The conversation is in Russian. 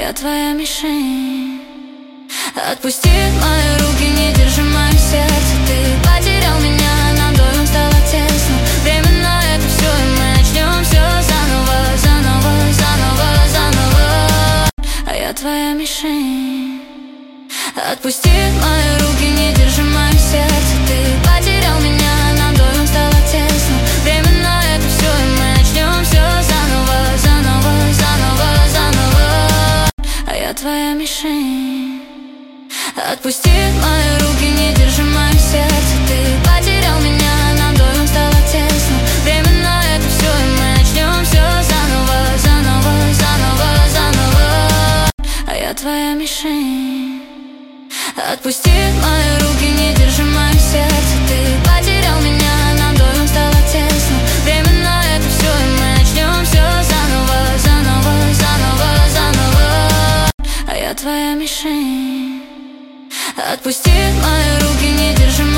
я твоя мишень. Отпусти мои руки, не держи мое сердце. Ты потерял меня, нам двоим стало тесно. Временно это все, и мы начнем все заново, заново, заново, заново. А я твоя мишень. Отпусти мои руки, не держи мое сердце. Ты потерял меня, нам двоим стало тесно. Временно это все, и мы начнем все заново, заново, заново, заново. А я твоя мишень. Отпусти мои руки, не держи мое сердце. Ты потерял меня, нам двоим стало тесно. Временно это все, и мы начнем все заново, заново, заново, заново. А я твоя мишень. Отпусти мои руки, не держи мое сердце. Ты потерял меня, нам двоим стало тесно. Временно это все, и мы начнем все заново, заново, заново, заново. А я твоя мишень. Отпусти мои руки, не держи